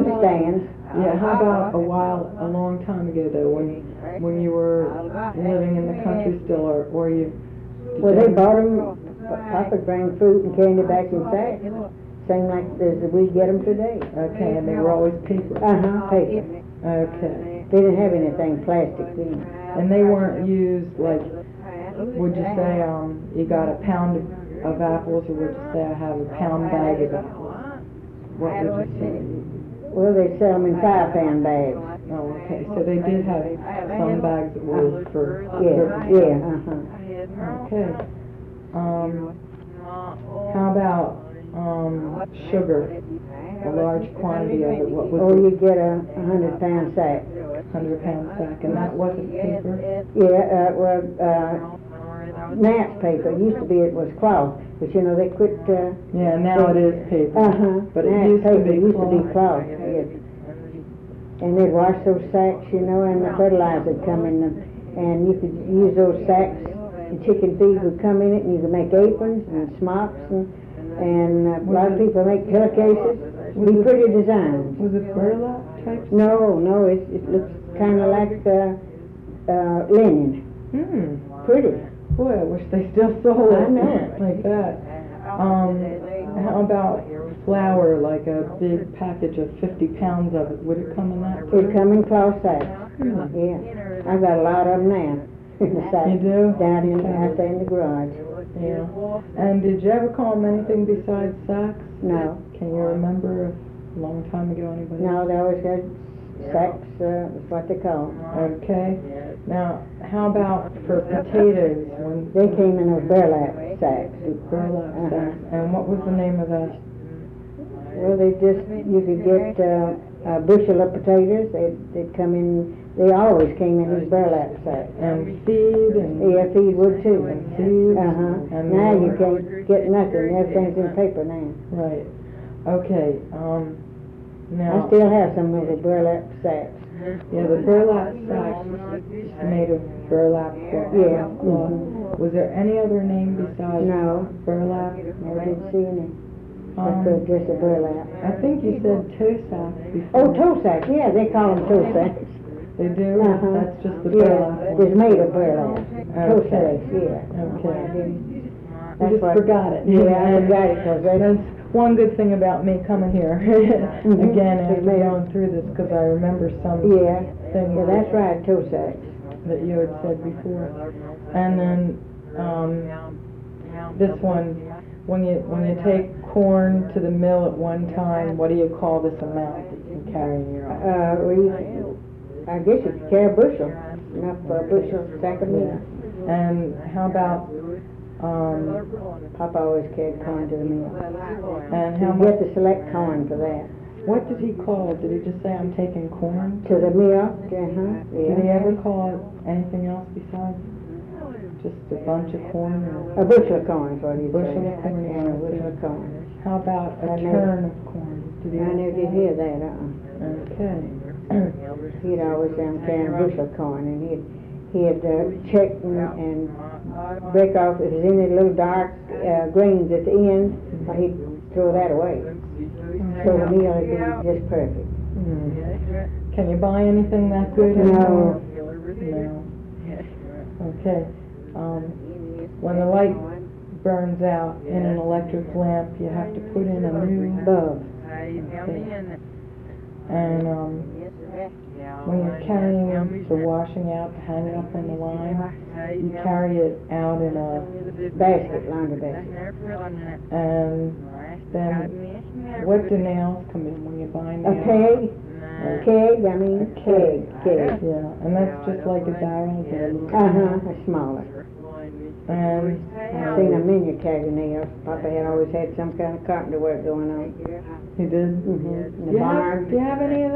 understands. Yeah, how about a long time ago though, when you were living in the country still, or you? Well, they bought them. Papa bring fruit and candy back in sacks, same like as we get them today. Okay, and they were always paper. Paper. Okay. They didn't have anything plastic then. And they weren't used like, would you say you got a pound of apples, or would you say I have a pound bag of apples? What would you say? Well, they sell them in 5-pound bags. Oh, okay. So they did have some bags that were for. Yeah. Okay. How about sugar? A large quantity of it. What was Oh, you get a 100-pound sack. 100-pound sack, and that wasn't paper? Yeah, Nats paper. It used to be, it was cloth, but you know, they quit, yeah, now it is paper. But it Nats used to paper be used to be cloth. cloth, yes. And they'd wash those sacks, you know, and the fertilizer would come in them, and you could use those sacks, the chicken feed would come in it, and you could make aprons and smocks, and a lot of people make pillowcases. Be pretty designs. Was it burlap type? No, it looks kind of like linen. Pretty. Boy, I wish they still sold it. I know. Like that. How about flour, like a big package of 50 pounds of it? Would it come in that? They come in cloth sacks. Yeah. I've got a lot of them now. In the sack. You do? Down out there in the garage. Yeah. And did you ever call them anything besides sacks? No. Can you remember a long time ago anybody? No, they always had sacks, that's what they call them. Okay. Now, how about for potatoes? When They came in those burlap sacks. Burlap sacks. And what was the name of that? Well, you could get a bushel of potatoes. They'd come in, they always came in these burlap sacks. And feed and... Yeah, feed would too. And seeds. And now you can't get nothing. Everything's in paper now. Right. Okay. Now... I still have some of the burlap sacks. Yeah, the burlap sacks made of burlap cloth. Yeah. Was there any other name besides burlap? I didn't see any. Just a burlap. I think you said toe sacks before. Oh, toe sacks. Yeah, they call them toe sacks. They do? That's just the burlap one. It's made of burlap. Toe sacks, yeah. Okay. I just forgot it. Yeah, I forgot it because that's one good thing about me coming here again after going through this, because I remember some things. Yeah, that's right, toe sacks. That you had said before. And then this one, when you take corn to the mill at one time, what do you call this amount that you can carry in your arm? I guess you could carry a bushel, enough for a bushel sack of meal. And how about Papa always carried corn to the mill. And how you much? get to select corn for that. What did he call it? Did he just say I'm taking corn? To the mill? Yeah. Did he ever call it anything else besides just a bunch of corn? A bushel of corn is what he said. Bushel of corn. Yeah, a bushel of corn. How about a turn of corn? I never did hear that, Okay. He'd always say I'm carrying a bushel of corn, and he'd check and break off if there's any little dark grains at the end, or he'd throw that away. So the meal would be just perfect. Can you buy anything that good? No. No. Okay. When the light burns out in an electric lamp, you have to put in a new bulb. Okay. And when you're carrying the washing out to hang up on the line, you carry it out in a basket, laundry basket. And then what do nails come in when you buy nails? A keg. Keg. Yeah, and that's just like a barrel. A smaller. And I've seen a many carry nails. Papa had always had some kind of carpenter work going on. He did? In the barn. Do you have any of